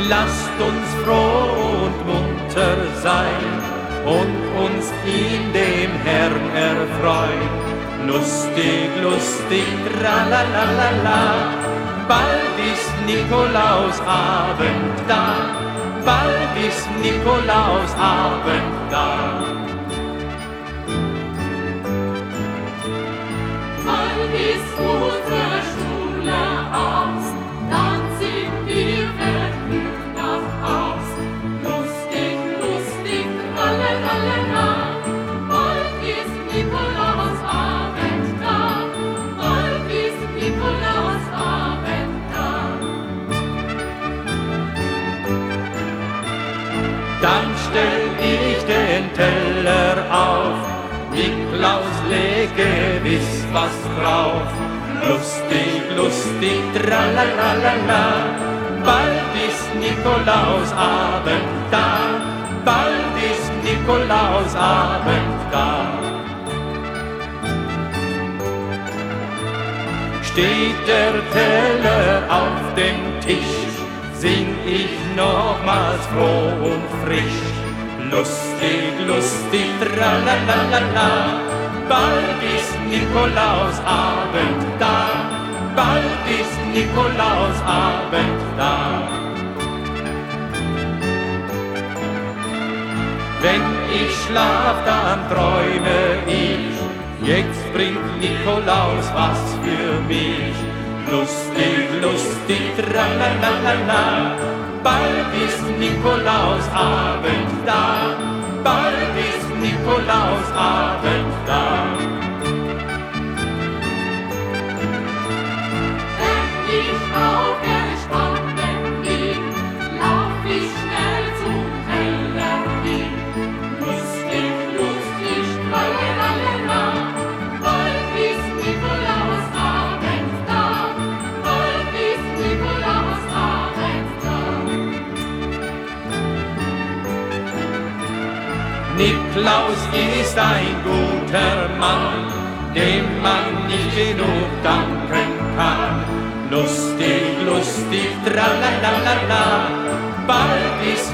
Lasst uns froh und munter sein und uns in dem Herrn erfreuen. Lustig, lustig, tralalala, bald ist Nikolausabend da, bald ist Nikolausabend da. Bald ist unsere Schule aus, dann sind wir vergnügt nach Haus. Lustig, lustig, tralalala, bald ist Nikolausabend da, bald ist Nikolausabend da. Dann stell ich den Teller auf, Niklaus lege gewiss was drauf. Lustig, lustig, tralalala, bald ist Nikolausabend da, bald ist Nikolausabend da. Steht der Teller auf dem Tisch, sing ich nochmals froh und frisch. Lustig, lustig, tralalala, bald ist Nikolausabend da, bald ist Nikolausabend da. Wenn ich schlaf, dann träume ich, jetzt bringt Nikolaus was für mich. Lustig, lustig, tralalala, bald ist Nikolausabend da, bald ist Nikolausabend da. Wenn ich aufgestanden bin, lauf ich schnell zum Teller hin. Lustig, lustig, tralalala, bald ist Nikolausabend da, bald ist Nikolausabend da. Niklaus ist ein guter Mann, dem man nicht genug danken kann. Lustig, lustig, tralalala, bald ist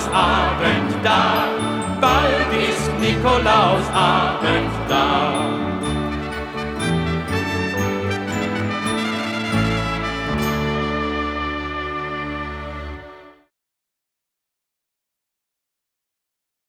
Nikolausabend da, bald ist Nikolausabend da.